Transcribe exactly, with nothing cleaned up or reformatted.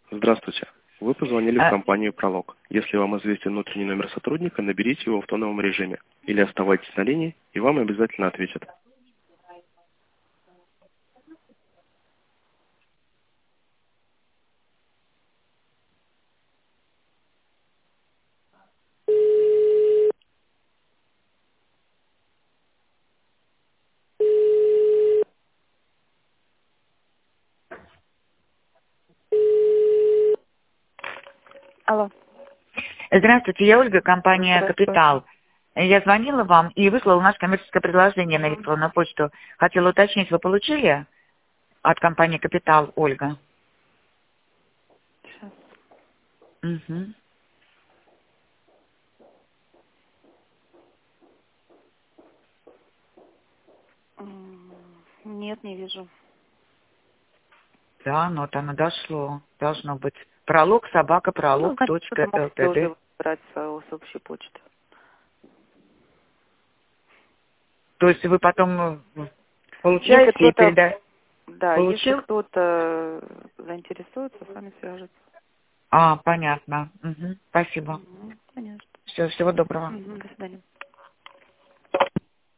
Здравствуйте. Вы позвонили в А, компанию «Пролог». Если вам известен внутренний номер сотрудника, наберите его в тоновом режиме. Или оставайтесь на линии, и вам обязательно ответят. Алло. Здравствуйте, я Ольга, компания Здравствуйте. «Капитал». Я звонила вам и выслала наше коммерческое предложение на электронную почту. Хотела уточнить, вы получили от компании «Капитал», Ольга? Сейчас. Угу. М, Нет, не вижу. Да, ну вот оно дошло. Должно быть. Пролог, собака, Ну, пролог, значит, точка, кто-то мог себе ЛТД. уже брать с с общей почты. То есть вы потом э, Если получаете и кто-то, передаете. да, если Получил? кто-то заинтересуется, с вами свяжется. А, понятно. Угу. Спасибо. Мгм, Конечно. Все, всего доброго. Мгм, До свидания.